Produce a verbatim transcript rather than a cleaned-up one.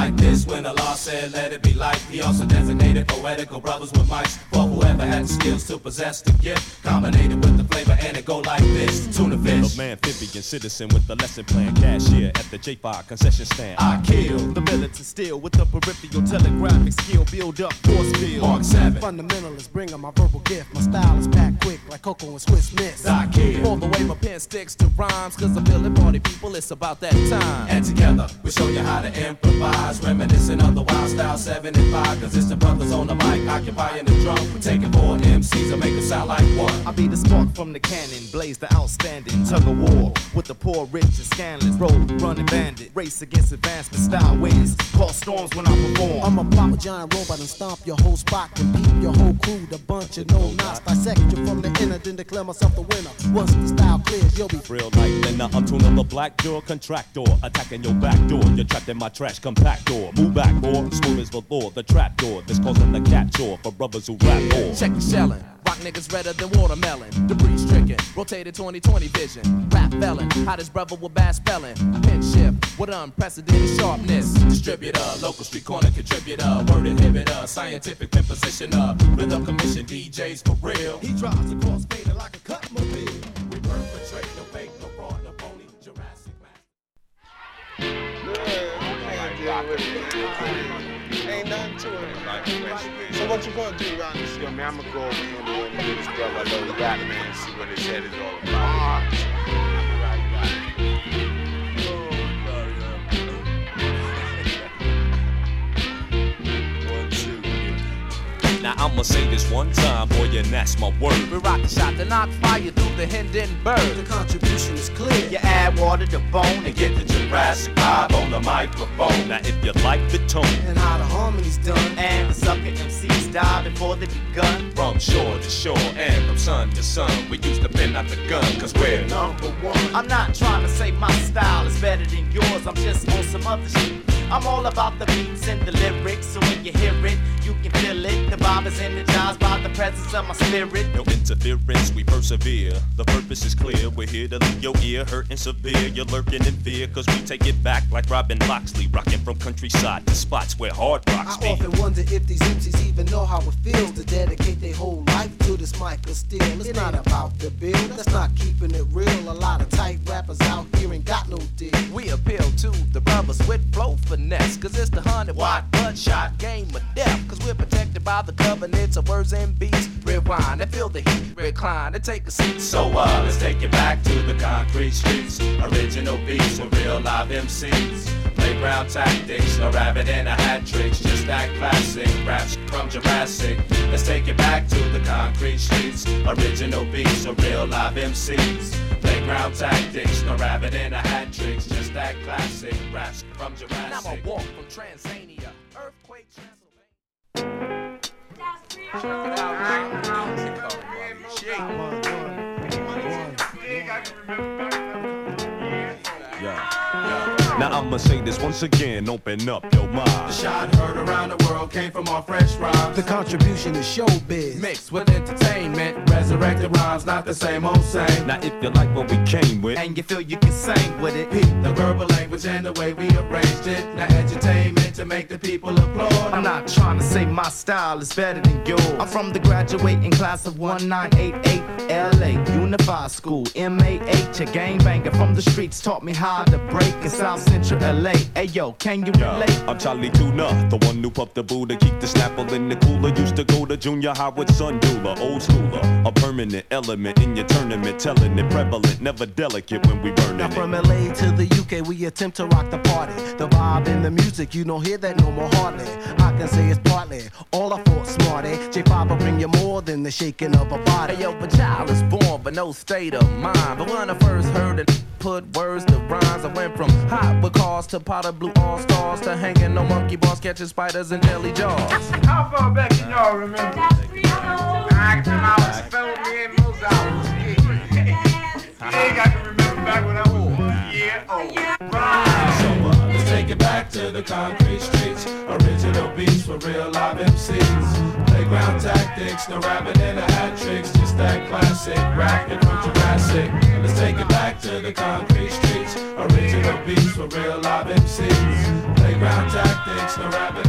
like this when Allah said let it be light. He also designated poetical brothers with mics for whoever had the skills to possess the gift, combinated with the flavor, and it go like this. Tuna fish, the amphibian citizen with the lesson plan, cashier at the J five concession stand. I kill the militant steel with the peripheral telegraphic skill, build up force field. Mark seven, fundamentalist, bring 'em my verbal gift. My style is packed quick like Cocoa and Swiss Miss. I kill all the way my pen sticks to rhymes, cause I feel it, party people, it's about that time. And together we show you how to improvise, reminiscing of the wild style seven and five, cause it's the brothers on the mic occupying the drum. We're taking four M Cs and make it sound like one. I be the spark from the cannon, blaze the outstanding tug of war with the poor, rich, and scandalous. Road running bandit, race against advancement style ways, call storms when I perform. I'm a pop a giant robot and stomp your whole spot, compete your whole crew, the bunch of no knots. Dissect you from the inner, then declare myself the winner. Once the style clears, you'll be real life. Then I'm tuning the black door contractor, attacking your back door. You're trapped in my trash compactor. Move back, or smooth as the law, the trap door. This causing the capture for brothers who rap more. Check the shelling. Rock niggas redder than watermelon. Debris stricken, rotated twenty twenty vision. Rap felon, hottest brother with bad spelling. Pin shift with unprecedented sharpness. Distributor, local street corner contributor. Word inhibitor, scientific pin positioner. Rhythm commission, D Js for real. He drives across faded like a cut mobile. We perpetrate, no fake, no fraud, no phony. Jurassic Ain't nothing to it. So what you gonna do around this? Yo, man, I'm gonna go over here and get this brother, I know the rap man, see what his head is all about. Now I'ma say this one time, boy, and that's my word. We rock the shot to knock fire through the Hindenburg. The contribution is clear. You add water to bone and get the Jurassic vibe on the microphone. Now if you like the tone and how the harmony's done, and the sucker M Cs die before they begun. From shore to shore and from sun to sun, we used to bend out the gun, cause we're number one. I'm not trying to say my style is better than yours, I'm just on some other shit. I'm all about the beats and the lyrics, so when you hear it, you can feel it. The vibe is energized by the presence of my spirit. No interference, we persevere. The purpose is clear, we're here to leave your ear hurting severe. You're lurking in fear, cause we take it back like Robin Loxley, rocking from countryside to spots where hard rocks I often wonder if these M Cs even know how it feels to dedicate their whole life to this mic of steel. It's not about the bill, that's not keeping it real. A lot of tight rappers out here ain't got no deal. We appeal to the brothers with flow finesse, cause it's the hundred watt bloodshot game of death. Cause we're protected by the covenants of words and beats. Rewind and feel the heat, recline and take a seat. So uh, let's take it back to the concrete streets. Original beats with real live M Cs. Playground tactics, no rabbit and a hat tricks. Just that classic rap from Jurassic. Let's take it back to the concrete streets. Original beats with real live M Cs. Playground tactics, no rabbit and a hat tricks. Just that classic rap from Jurassic. Now I walk from Transania, earthquake, Transylvania. Check it out, Yeah. Now I'ma say this once again, open up your mind. The shot heard around the world came from our fresh rhymes. The contribution is showbiz, mixed with entertainment. Resurrected rhymes, not the same old same. Now if you like what we came with, and you feel you can sing with it, Peep the verbal language and the way we arranged it. Now edutainment to make the people applaud. I'm not trying to say my style is better than yours. I'm from the graduating class of one nine eight eight L A Unified School, M A H, a gangbanger from the streets taught me how to break in South Central L A. Hey yo, can you relate? Yeah, I'm Charlie Tuna, the one who puffed the Buddha, keep the snapple in the cooler. Used to go to junior high with Sun Dula, old schooler. A permanent element in your tournament, telling it prevalent, never delicate when we burning now it. From L A to the U K, we attempt to rock the party. The vibe in the music, you don't hear that no more hardly. I can say it's partly all I thought smarty. J five will bring you more than the shaking of a body. Hey yo, but child is born, but no state of mind. But when I first heard it, put words to rhymes, I went from hot with cars to powder blue all stars to hanging on monkey bars, catching spiders and jelly jaws. How far back can y'all remember? I come out and spell me in those hours. You ain't got to remember back when I was yeah, oh, right. So uh, let's take it back to the concrete streets. Original beats for real live M Cs. Playground tactics, no rabbit and a hat tricks. Just that classic racket from Jurassic. Let's take it back to the concrete streets. Original beats for real live M Cs. Playground Playground tactics, no rapping